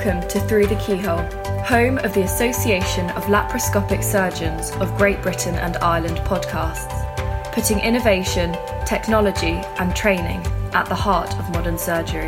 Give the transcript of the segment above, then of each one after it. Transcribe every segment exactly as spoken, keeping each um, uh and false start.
Welcome to Through the Keyhole, home of the Association of Laparoscopic Surgeons of Great Britain and Ireland podcasts, putting innovation, technology and training at the heart of modern surgery.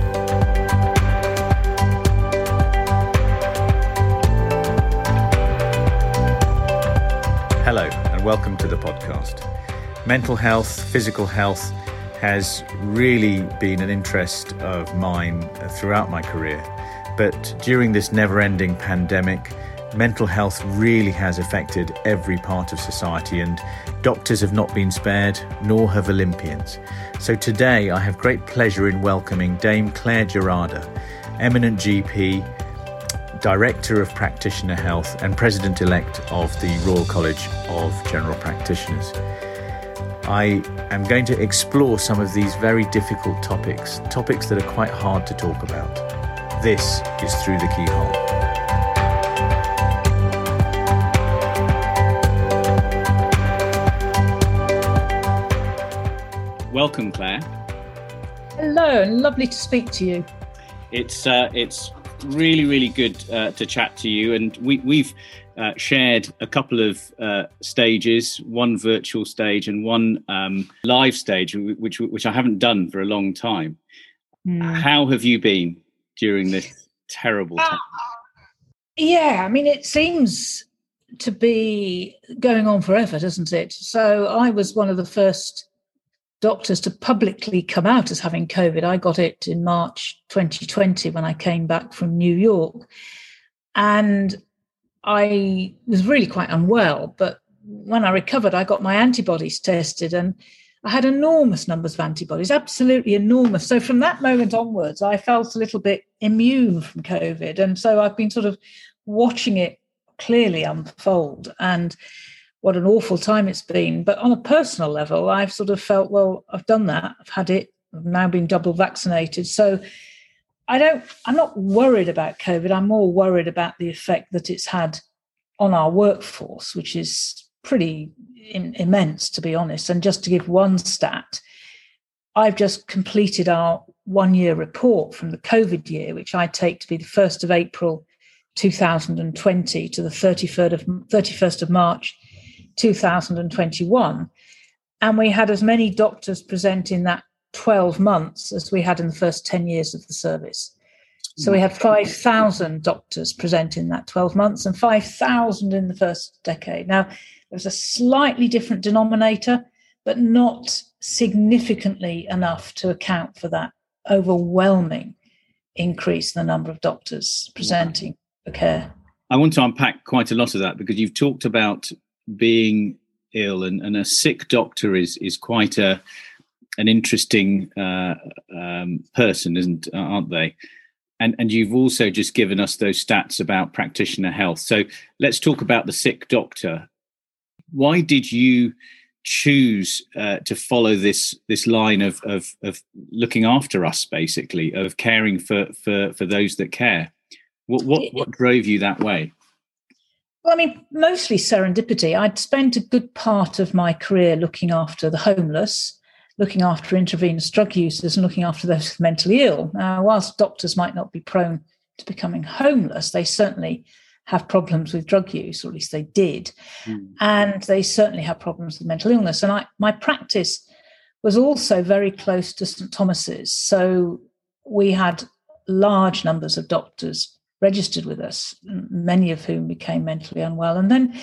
Hello and welcome to the podcast. Mental health, physical health has really been an interest of mine throughout my career. But during this never-ending pandemic, mental health really has affected every part of society, and doctors have not been spared, nor have Olympians. So today I have great pleasure in welcoming Dame Claire Gerada, eminent G P, Director of Practitioner Health and President-elect of the Royal College of General Practitioners. I am going to explore some of these very difficult topics, topics that are quite hard to talk about. This is Through the Keyhole. Welcome, Claire. Hello, and lovely to speak to you. It's uh, it's really, really good uh, to chat to you, and we, we've uh, shared a couple of uh, stages, one virtual stage and one um, live stage, which which I haven't done for a long time. Mm. How have you been during this terrible time? Uh, yeah, I mean, it seems to be going on forever, doesn't it? So I was one of the first doctors to publicly come out as having COVID. I got it in March twenty twenty when I came back from New York. And I was really quite unwell. But when I recovered, I got my antibodies tested and I had enormous numbers of antibodies, absolutely enormous. So from that moment onwards, I felt a little bit immune from COVID. And so I've been sort of watching it clearly unfold. And what an awful time it's been. But on a personal level, I've sort of felt, well, I've done that. I've had it. I've now been double vaccinated. So I don't, I'm not worried about COVID. I'm more worried about the effect that it's had on our workforce, which is pretty in, immense, to be honest. And just to give one stat, I've just completed our one-year report from the COVID year, which I take to be the first of April two thousand twenty to the thirty-first of March two thousand twenty-one, and we had as many doctors present in that twelve months as we had in the first ten years of the service. So we had five thousand doctors present in that twelve months and five thousand in the first decade. Now, there was a slightly different denominator, but not significantly enough to account for that overwhelming increase in the number of doctors presenting for care. I want to unpack quite a lot of that because you've talked about being ill, and, and a sick doctor is is quite a an interesting uh, um, person, isn't aren't they? And and you've also just given us those stats about practitioner health. So let's talk about the sick doctor. Why did you choose uh, to follow this this line of, of of looking after us, basically, of caring for for for those that care? What what what drove you that way? Well, I mean, mostly serendipity. I'd spent a good part of my career looking after the homeless, looking after intravenous drug users and looking after those mentally ill. Now, whilst doctors might not be prone to becoming homeless, they certainly have problems with drug use, or at least they did. Mm. And they certainly have problems with mental illness. And I, my practice was also very close to St Thomas's. So we had large numbers of doctors registered with us, many of whom became mentally unwell. And then,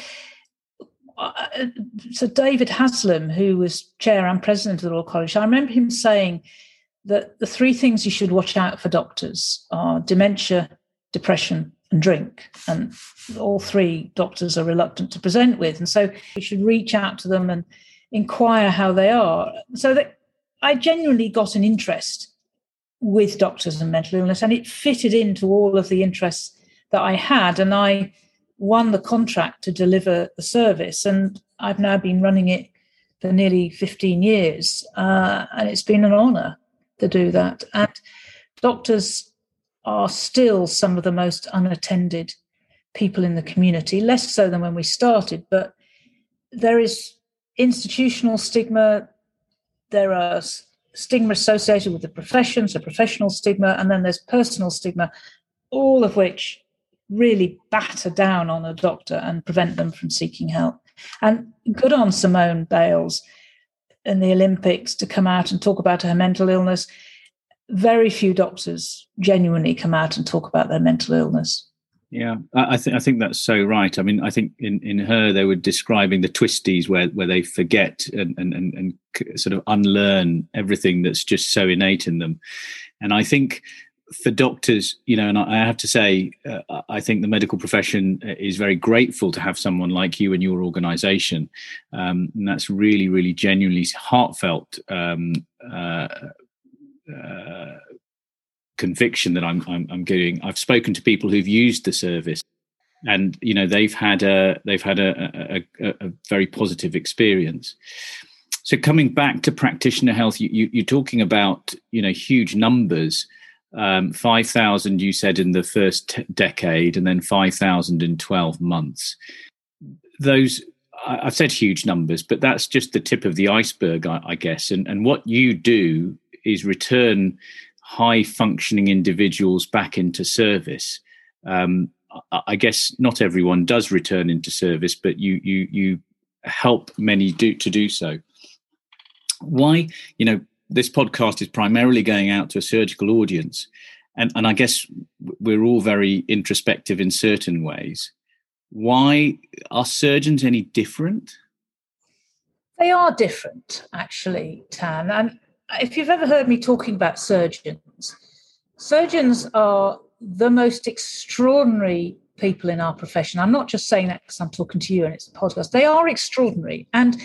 uh, so David Haslam, who was chair and president of the Royal College, I remember him saying that the three things you should watch out for doctors are dementia, depression, and drink. And all three doctors are reluctant to present with. And so you should reach out to them and inquire how they are. So that I genuinely got an interest with doctors and mental illness, and it fitted into all of the interests that I had, and I won the contract to deliver the service, and I've now been running it for nearly fifteen years, uh, and it's been an honour to do that. And doctors are still some of the most unattended people in the community, less so than when we started, but there is institutional stigma, there are stigma associated with the profession, so professional stigma, and then there's personal stigma all of which really batter down on a doctor and prevent them from seeking help. And good on Simone Biles in the Olympics to come out and talk about her mental illness. Very few doctors genuinely come out and talk about their mental illness. Yeah, I think I think that's so right. I mean, I think in, in her they were describing the twisties where, where they forget and, and, and, and sort of unlearn everything that's just so innate in them. And I think for doctors, you know, and I have to say, uh, I think the medical profession is very grateful to have someone like you and your organisation. Um, and that's really, really genuinely heartfelt um, uh, uh, conviction that I'm, I'm, I'm getting. I've spoken to people who've used the service, and you know, they've had a they've had a, a, a, a very positive experience. So coming back to practitioner health, you, you, you're talking about, you know, huge numbers. Um, five thousand, you said, in the first t- decade, and then five thousand in twelve months. Those, I, I've said huge numbers, but that's just the tip of the iceberg, I, I guess. And, and what you do is return high-functioning individuals back into service. Um, I, I guess not everyone does return into service, but you you you help many do to do so. Why, you know, this podcast is primarily going out to a surgical audience. And, and I guess we're all very introspective in certain ways. Why are surgeons any different? They are different, actually, Tan. And if you've ever heard me talking about surgeons, surgeons are the most extraordinary people in our profession. I'm not just saying that because I'm talking to you and it's a podcast. They are extraordinary. And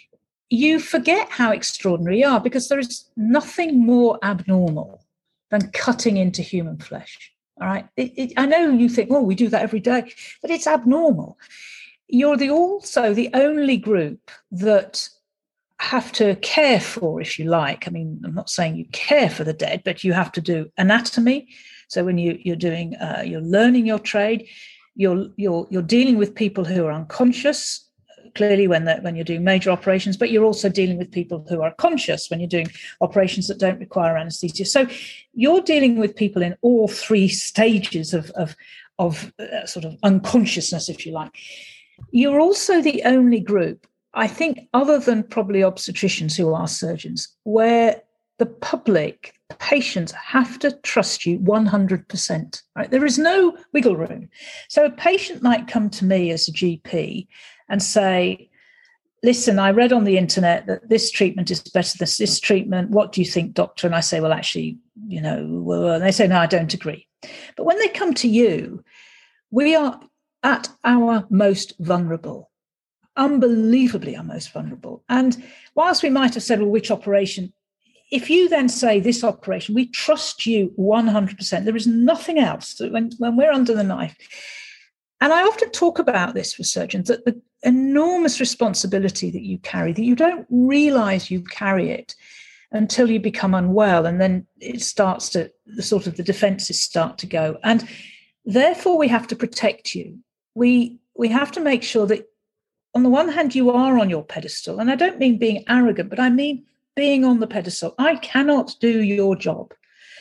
you forget how extraordinary you are because there is nothing more abnormal than cutting into human flesh. All right. It, it, I know you think, oh, we do that every day, but it's abnormal. You're the also the only group that have to care for, if you like. I mean, I'm not saying you care for the dead, but you have to do anatomy. So when you, you're doing, uh, you're learning your trade, you're you're you're dealing with people who are unconscious. Clearly when when you're doing major operations, but you're also dealing with people who are conscious when you're doing operations that don't require anesthesia. So you're dealing with people in all three stages of, of, of uh, sort of unconsciousness, if you like. You're also the only group, I think, other than probably obstetricians who are surgeons, where the public, patients have to trust you one hundred percent. Right? There is no wiggle room. So a patient might come to me as a G P and say, listen, I read on the internet that this treatment is better than this treatment. What do you think, doctor? And I say, well, actually, you know, well, and they say, no, I don't agree. But when they come to you, we are at our most vulnerable, unbelievably our most vulnerable. And whilst we might have said, well, which operation? If you then say this operation, we trust you one hundred percent. There is nothing else. When, when we're under the knife. And I often talk about this with surgeons, that the enormous responsibility that you carry, that you don't realize you carry it until you become unwell. And then it starts to, the sort of the defenses start to go. And therefore we have to protect you. We, we have to make sure that on the one hand, you are on your pedestal. And I don't mean being arrogant, but I mean being on the pedestal. I cannot do your job.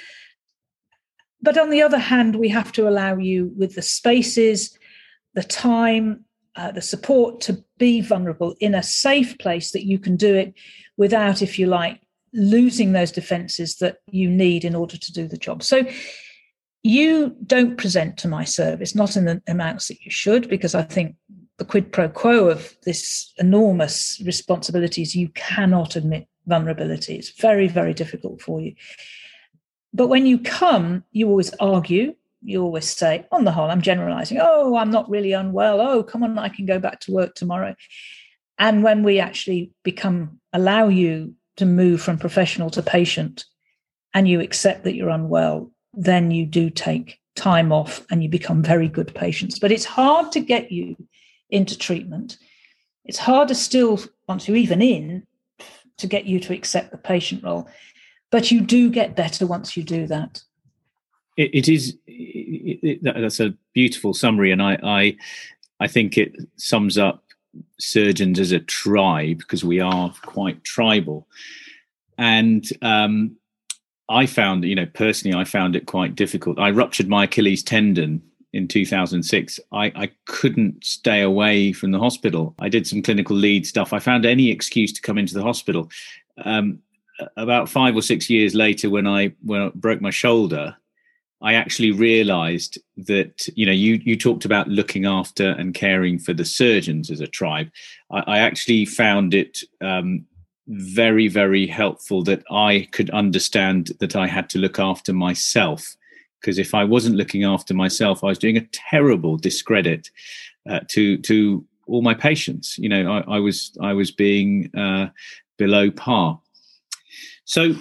But on the other hand, we have to allow you with the spaces, the time, uh, the support to be vulnerable in a safe place that you can do it without, if you like, losing those defenses that you need in order to do the job. So you don't present to my service, not in the amounts that you should, because I think the quid pro quo of this enormous responsibility is you cannot admit vulnerability. It's very, very difficult for you. But when you come, you always argue. You always say, on the whole, I'm generalizing, oh, I'm not really unwell. Oh, come on, I can go back to work tomorrow. And when we actually become, allow you to move from professional to patient and you accept that you're unwell, then you do take time off and you become very good patients. But it's hard to get you into treatment. It's harder still, once you're even in, to get you to accept the patient role. But you do get better once you do that. It, it is. It, it, that's a beautiful summary, and I, I, I think it sums up surgeons as a tribe, because we are quite tribal. And um, I found, you know, personally, I found it quite difficult. I ruptured my Achilles tendon in two thousand six. I, I couldn't stay away from the hospital. I did some clinical lead stuff. I found any excuse to come into the hospital. Um, about five or six years later, when I, when I broke my shoulder, I actually realized that, you know, you, you talked about looking after and caring for the surgeons as a tribe. I, I actually found it um, very, very helpful that I could understand that I had to look after myself, because if I wasn't looking after myself, I was doing a terrible discredit uh, to to all my patients. You know, I, I was I was being uh, below par. So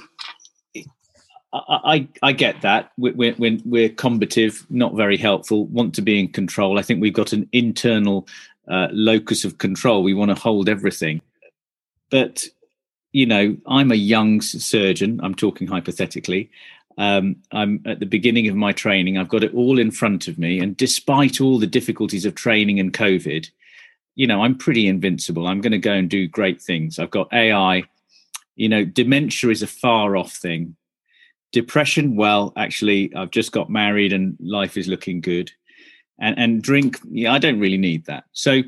I, I, I get that. We're, we're, we're combative, not very helpful, want to be in control. I think we've got an internal uh, locus of control. We want to hold everything. But, you know, I'm a young surgeon. I'm talking hypothetically. Um, I'm at the beginning of my training. I've got it all in front of me. And despite all the difficulties of training and COVID, you know, I'm pretty invincible. I'm going to go and do great things. I've got A I. You know, dementia is a far off thing. Depression, well, actually, I've just got married and life is looking good. And, and drink, yeah, I don't really need that. So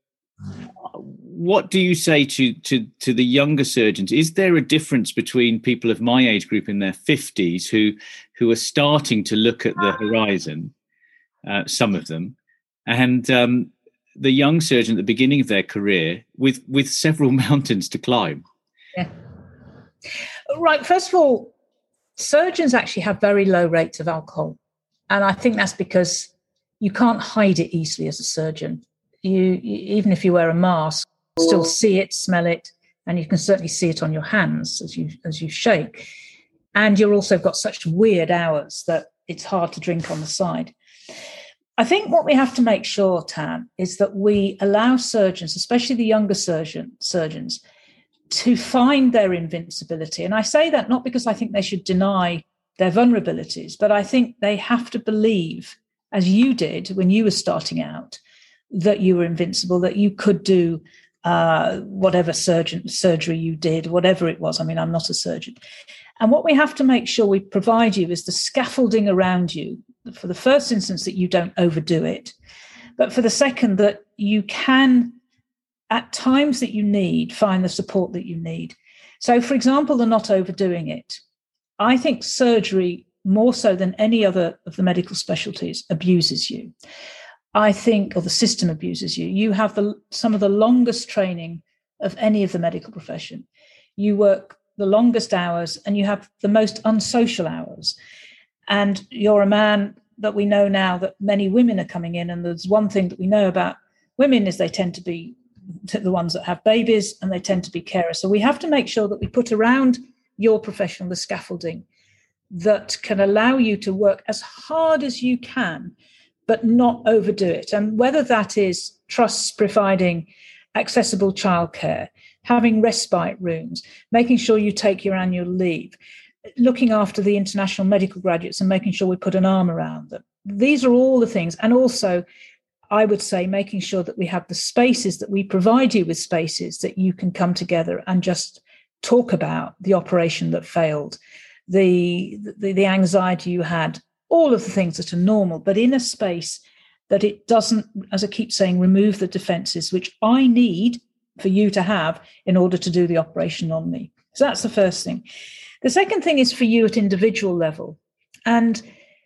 what do you say to, to, to the younger surgeons? Is there a difference between people of my age group in their fifties who, who are starting to look at the horizon, uh, some of them, and um, the young surgeon at the beginning of their career with, with several mountains to climb? Yeah. Right. First of all, surgeons actually have very low rates of alcohol. And I think that's because you can't hide it easily as a surgeon. You, you even if you wear a mask, you still see it, smell it, and you can certainly see it on your hands as you as you shake. And you've also got such weird hours that it's hard to drink on the side. I think what we have to make sure, Tan, is that we allow surgeons, especially the younger surgeon, surgeons, to find their invincibility. And I say that not because I think they should deny their vulnerabilities, but I think they have to believe, as you did when you were starting out, that you were invincible, that you could do uh, whatever surgeon, surgery you did, whatever it was. I mean, I'm not a surgeon. And what we have to make sure we provide you is the scaffolding around you, for the first instance, that you don't overdo it, but for the second, that you can, at times that you need, find the support that you need. So, for example, the not overdoing it. I think surgery, more so than any other of the medical specialties, abuses you. I think, or the system abuses you. You have the, some of the longest training of any of the medical profession. You work the longest hours and you have the most unsocial hours. And you're a man that we know now that many women are coming in. And there's one thing that we know about women is they tend to be the ones that have babies and they tend to be carers. So we have to make sure that we put around your profession the scaffolding that can allow you to work as hard as you can, but not overdo it. And whether that is trusts providing accessible childcare, having respite rooms, making sure you take your annual leave, looking after the international medical graduates and making sure we put an arm around them. These are all the things. And also, I would say making sure that we have the spaces, that we provide you with spaces that you can come together and just talk about the operation that failed, the, the, the anxiety you had, all of the things that are normal, but in a space that it doesn't, as I keep saying, remove the defenses, which I need for you to have in order to do the operation on me. So that's the first thing. The second thing is for you at individual level. And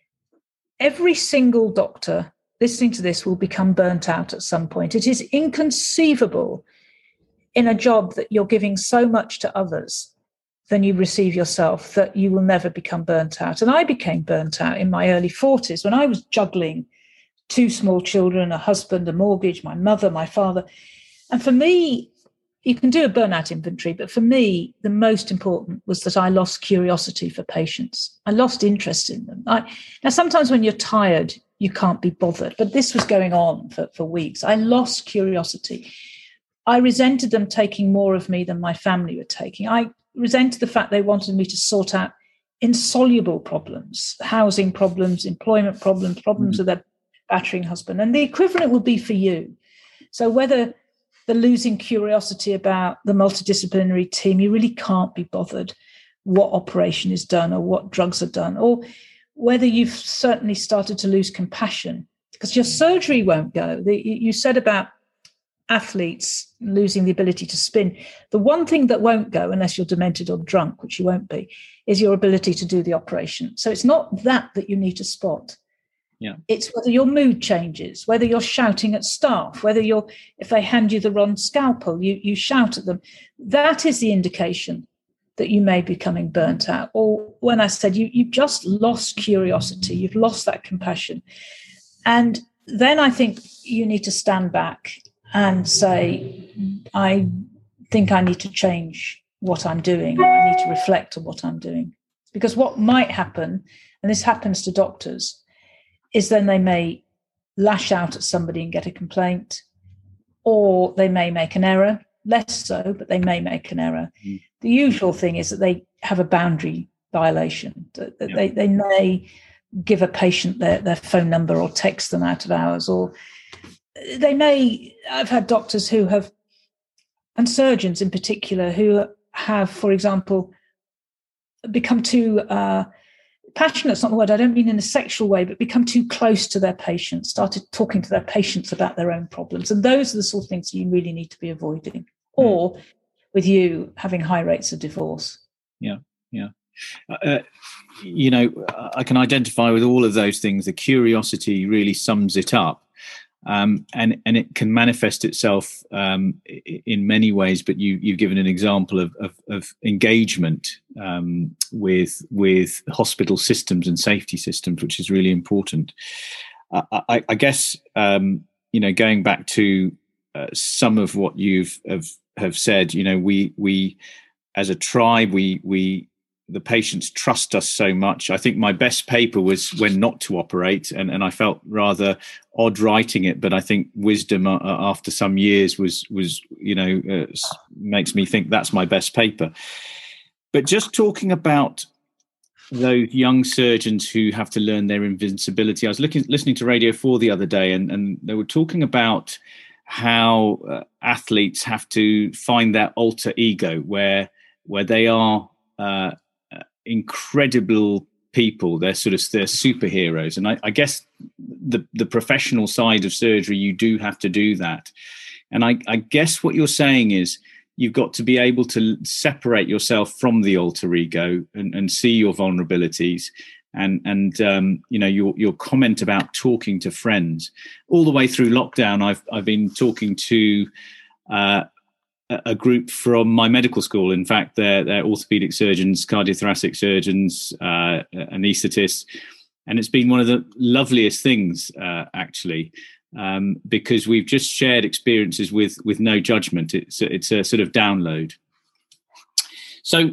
every single doctor listening to this will become burnt out at some point. It is inconceivable in a job that you're giving so much to others than you receive yourself that you will never become burnt out. And I became burnt out in my early forties when I was juggling two small children, a husband, a mortgage, my mother, my father. And for me, you can do a burnout inventory, but for me, the most important was that I lost curiosity for patients. I lost interest in them. I, now, sometimes when you're tired, you can't be bothered, but this was going on for, for weeks. I lost curiosity. I resented them taking more of me than my family were taking. I resented the fact they wanted me to sort out insoluble problems, housing problems, employment problems, problems mm-hmm. with their battering husband. And the equivalent will be for you. So whether the losing curiosity about the multidisciplinary team, you really can't be bothered. what operation is done or what drugs are done, or whether you've certainly started to lose compassion because your surgery won't go. The, you said about athletes losing the ability to spin. The one thing that won't go, unless you're demented or drunk, which you won't be, is your ability to do the operation. So it's not that that you need to spot. Yeah, it's whether your mood changes, whether you're shouting at staff, whether you're, if they hand you the wrong scalpel, you you shout at them. That is the indication that you may be becoming burnt out. Or when I said you you've just lost curiosity, you've lost that compassion. And then I think you need to stand back and say, I think I need to change what I'm doing. I need to reflect on what I'm doing. Because what might happen, and this happens to doctors, is then they may lash out at somebody and get a complaint, or they may make an error, less so, but they may make an error. Mm. The usual thing is that they have a boundary violation, that, that yeah. they, they may give a patient their, their phone number or text them out of hours, or they may, I've had doctors who have, and surgeons in particular, who have, for example, become too, uh, passionate's not the word, I don't mean in a sexual way, but become too close to their patients, started talking to their patients about their own problems. And those are the sort of things you really need to be avoiding. Mm. Or with you having high rates of divorce. Yeah, yeah. Uh, you know, I can identify with all of those things. The curiosity really sums it up. Um, and, and it can manifest itself um, in many ways, but you, you've given an example of, of, of engagement um, with with hospital systems and safety systems, which is really important. Uh, I, I guess, um, you know, going back to uh, some of what you've have, have said, you know, we we as a tribe, we we the patients trust us so much. I think my best paper was When Not to Operate, and, and I felt rather odd writing it, but I think wisdom uh, after some years was, was you know, uh, makes me think that's my best paper. But just talking about those young surgeons who have to learn their invincibility, I was looking, listening to Radio four the other day, and, and they were talking about how uh, athletes have to find their alter ego, where where they are uh, incredible people. They're sort of they're superheroes, and I, I guess the the professional side of surgery, you do have to do that. And I, I guess what you're saying is you've got to be able to separate yourself from the alter ego and, and see your vulnerabilities. And and um, you know, your your comment about talking to friends all the way through lockdown. I've I've been talking to uh, a group from my medical school. In fact, they're, they're orthopedic surgeons, cardiothoracic surgeons, uh, anaesthetists. And it's been one of the loveliest things, uh, actually, um, because we've just shared experiences with with no judgment. It's a, it's a sort of download. So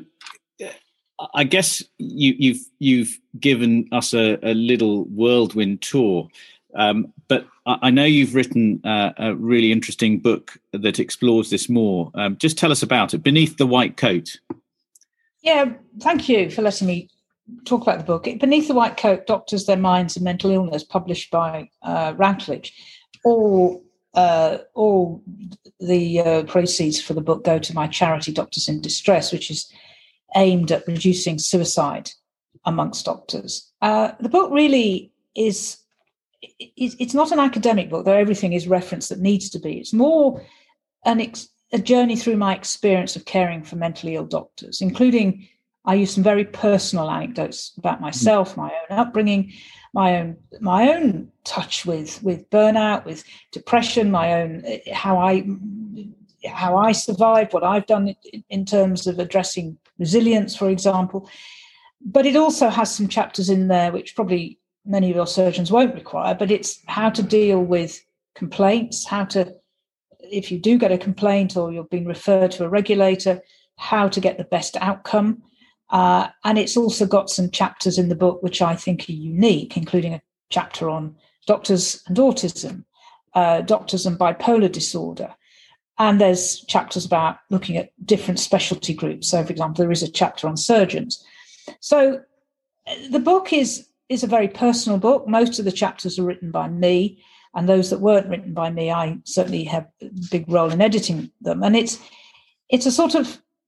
I guess you, you've you've given us a, a little whirlwind tour. Um, but I know you've written uh, a really interesting book that explores this more. Um, just tell us about it, Beneath the White Coat. Yeah, thank you for letting me talk about the book. Beneath the White Coat, Doctors, Their Minds and Mental Illness, published by uh, Routledge. All, uh, all the uh, proceeds for the book go to my charity, Doctors in Distress, which is aimed at reducing suicide amongst doctors. Uh, the book really is... It's not an academic book, though everything is referenced that needs to be. It's more an ex- a journey through my experience of caring for mentally ill doctors, including I use some very personal anecdotes about myself, my own upbringing, my own my own touch with with burnout, with depression, my own how I how I survived, what I've done in, in terms of addressing resilience, for example. But it also has some chapters in there which probably many of your surgeons won't require, but it's how to deal with complaints, how to, if you do get a complaint or you're being referred to a regulator, how to get the best outcome. Uh, and it's also got some chapters in the book which I think are unique, including a chapter on doctors and autism, uh, doctors and bipolar disorder. And there's chapters about looking at different specialty groups. So, for example, there is a chapter on surgeons. So the book is is a very personal book. Most of the chapters are written by me, and those that weren't written by me, I certainly have a big role in editing them. And it's it's a sort of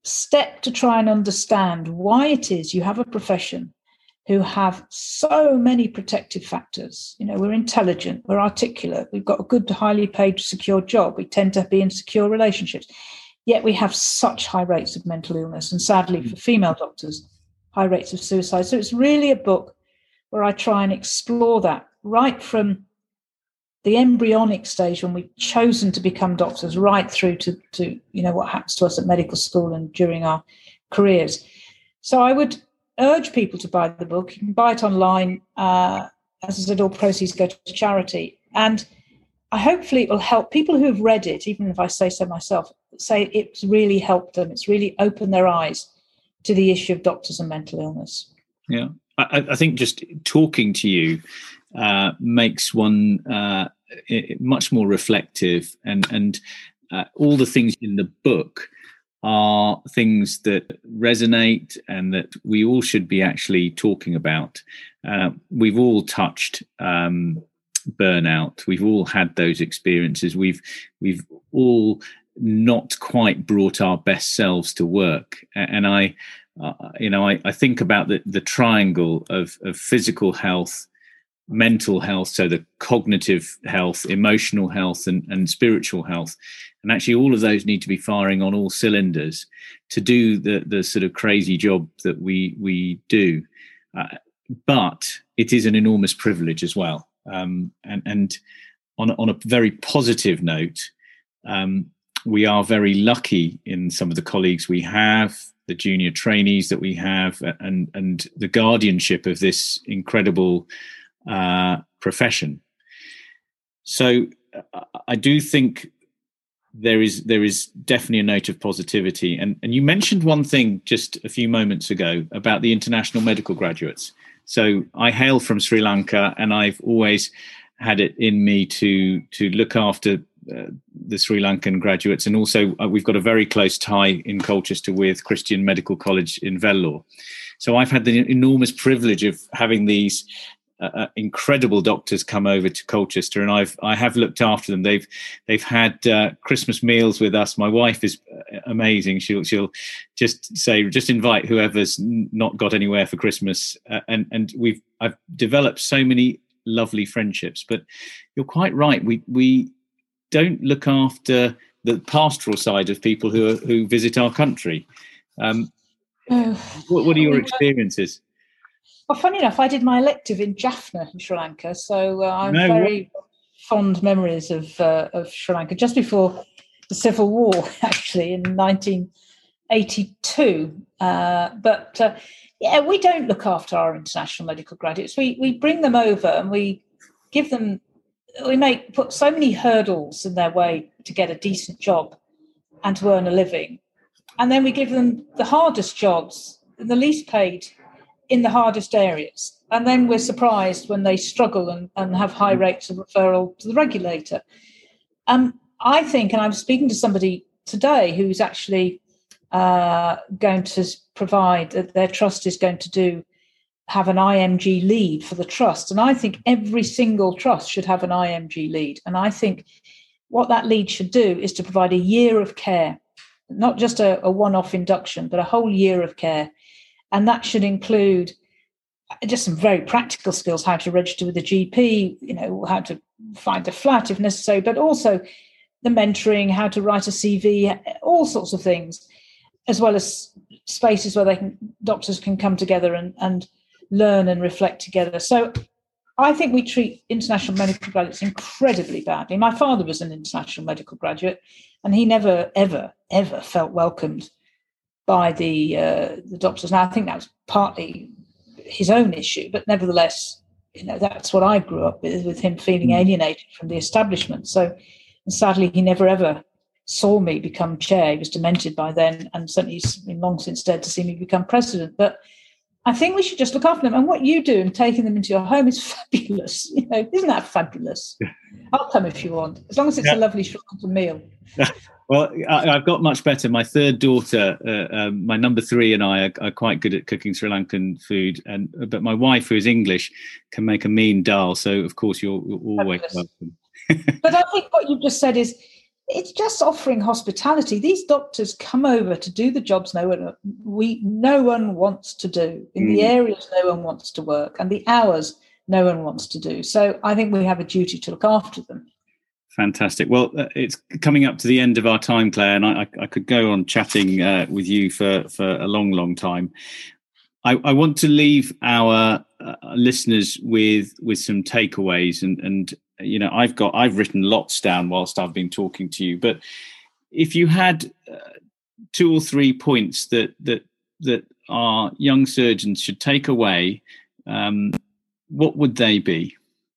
step to try and understand why it is you have a profession who have so many protective factors. You know, we're intelligent, we're articulate, we've got a good, highly paid, secure job, we tend to be in secure relationships, yet we have such high rates of mental illness, and sadly for female doctors, high rates of suicide. So it's really a book where I try and explore that right from the embryonic stage when we've chosen to become doctors, right through to, to you know, what happens to us at medical school and during our careers. So I would urge people to buy the book. You can buy it online. Uh, as I said, all proceeds go to charity. And I hopefully it will help people who have read it, even if I say so myself, say it's really helped them. It's really opened their eyes to the issue of doctors and mental illness. Yeah, I, I think just talking to you uh, makes one uh, much more reflective, and, and uh, all the things in the book are things that resonate and that we all should be actually talking about. Uh, we've all touched um, burnout. We've all had those experiences. We've we've all not quite brought our best selves to work. And I, uh, you know, I, I think about the, the triangle of, of physical health, mental health, so the cognitive health, emotional health, and, and spiritual health. And actually all of those need to be firing on all cylinders to do the, the sort of crazy job that we we do. Uh, but it is an enormous privilege as well. Um, and and on, on a very positive note, um, we are very lucky in some of the colleagues we have, the junior trainees that we have, and, and the guardianship of this incredible uh, profession. So uh, I do think there is there is definitely a note of positivity. And, and you mentioned one thing just a few moments ago about the international medical graduates. So I hail from Sri Lanka, and I've always had it in me to to look after uh, the Sri Lankan graduates. And also uh, we've got a very close tie in Colchester with Christian Medical College in Vellore. So I've had the enormous privilege of having these Uh, incredible doctors come over to Colchester, and I've I have looked after them. They've they've had uh, Christmas meals with us. My wife is amazing. She'll she'll just say, just invite whoever's not got anywhere for Christmas, uh, and and we've I've developed so many lovely friendships. But you're quite right. We we don't look after the pastoral side of people who are, who visit our country. Um, oh, what, what are your experiences? Well, funny enough, I did my elective in Jaffna in Sri Lanka, so uh, I'm no, very what? fond memories of uh, of Sri Lanka. Just before the Civil War, actually, in nineteen eighty-two. Uh, but uh, yeah, we don't look after our international medical graduates. We we bring them over and we give them, we make put so many hurdles in their way to get a decent job and to earn a living, and then we give them the hardest jobs, the least paid, in the hardest areas. And then we're surprised when they struggle and, and have high rates of referral to the regulator. Um, I think, and I'm speaking to somebody today who's actually uh, going to provide, that their trust is going to do, have an I M G lead for the trust. And I think every single trust should have an I M G lead. And I think what that lead should do is to provide a year of care, not just a, a one-off induction, but a whole year of care. And that should include just some very practical skills, how to register with a G P, you know, how to find a flat if necessary, but also the mentoring, how to write a C V, all sorts of things, as well as spaces where they can, doctors can come together and, and learn and reflect together. So I think we treat international medical graduates incredibly badly. My father was an international medical graduate, and he never, ever, ever felt welcomed by the uh, the doctors. Now, I think that was partly his own issue, but nevertheless, you know, that's what I grew up with, with him feeling alienated from the establishment. So, and sadly, he never ever saw me become chair. He was demented by then, and certainly he's been long since dead to see me become president. But I think we should just look after them. And what you do in taking them into your home is fabulous. You know, isn't that fabulous? I'll come if you want, as long as it's yeah. a lovely Sri Lankan meal. Well, I, I've got much better. My third daughter, uh, um, my number three, and I are, are quite good at cooking Sri Lankan food. And but my wife, who is English, can make a mean dal. So of course, you're, you're always welcome. But I think what you've just said is it's just offering hospitality. These doctors come over to do the jobs no one we no one wants to do, in mm. the areas no one wants to work, and the hours no one wants to do. So I think we have a duty to look after them. Fantastic. Well, uh, it's coming up to the end of our time, Claire, and I, I could go on chatting uh, with you for, for a long, long time. I, I want to leave our uh, listeners with with some takeaways, and and you know, I've got I've written lots down whilst I've been talking to you. But if you had uh, two or three points that that that our young surgeons should take away, um, what would they be?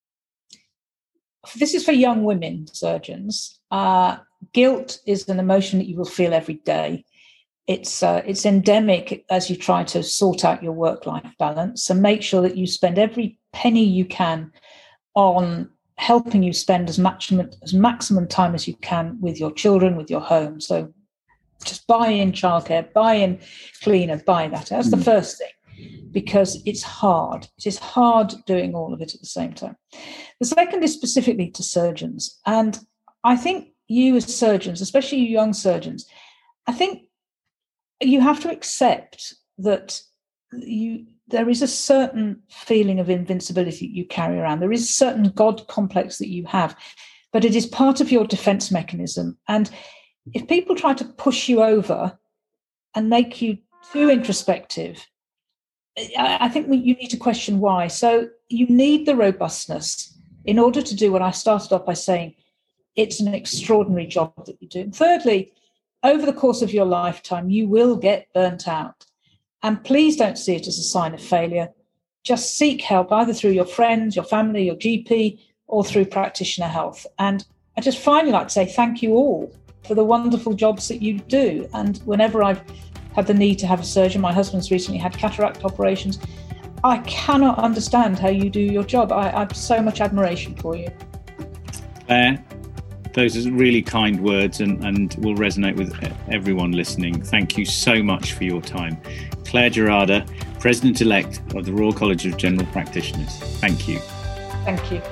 This is for young women surgeons. Uh, guilt is an emotion that you will feel every day. It's uh, it's endemic as you try to sort out your work-life balance. So make sure that you spend every penny you can on helping you spend as much as maximum time as you can with your children, with your home. So just buy in childcare, buy in cleaner, buy that. That's mm. the first thing, because it's hard. It is hard doing all of it at the same time. The second is specifically to surgeons. And I think you as surgeons, especially you young surgeons, I think you have to accept that you there is a certain feeling of invincibility you carry around. There is a certain God complex that you have, but it is part of your defense mechanism. And if people try to push you over and make you too introspective, I think you need to question why. So you need the robustness in order to do what I started off by saying. It's an extraordinary job that you do. And thirdly, over the course of your lifetime, you will get burnt out. And please don't see it as a sign of failure. Just seek help either through your friends, your family, your G P, or through practitioner health. And I just finally like to say thank you all for the wonderful jobs that you do. And whenever I've had the need to have a surgeon, my husband's recently had cataract operations, I cannot understand how you do your job. I, I have so much admiration for you. Claire, those are really kind words and, and will resonate with everyone listening. Thank you so much for your time. Claire Gerada, President-elect of the Royal College of General Practitioners. Thank you. Thank you.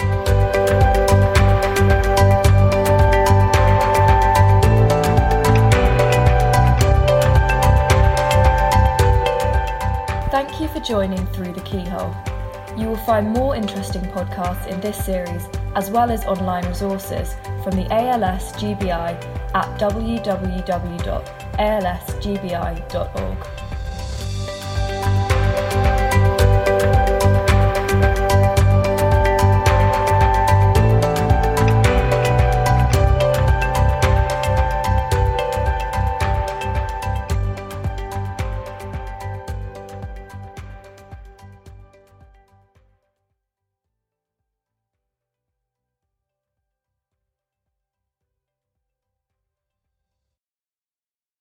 Thank you for joining Through the Keyhole. You will find more interesting podcasts in this series, as well as online resources from the A L S G B I at w w w dot a l s g b i dot org.